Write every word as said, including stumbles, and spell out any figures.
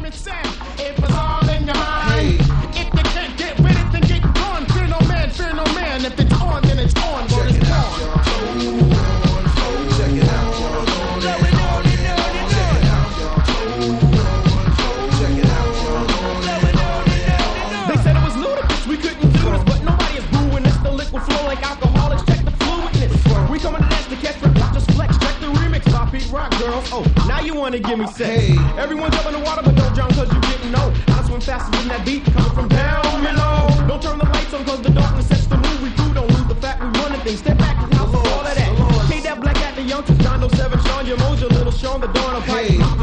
rhyming sound. It was all in your mind. If you can't get with it, then get gone. Fear no man, fear no man. If it's on, then it's on. Check it out. Check it out. Going on and on and on. Check it out. Going on and on and on. They said it was ludicrous, we couldn't do this, but nobody is booing this. The liquid flow like alcoholics, check the fluidness. We coming to dance to catch rip, just flex, check the remix. Pop beat rock, girls. Oh, now you wanna give me sex. Hey. Everyone jump in the water, but don't drown cause you didn't know. I swim faster than that beat coming from down below. Don't turn the lights on cause the darkness sets the mood. We through, don't lose the fact we running things. Step back and house all of that. K that black at the youngsters, John Doe seven, Sean, your Mojo, little Sean, the dawn of pipe.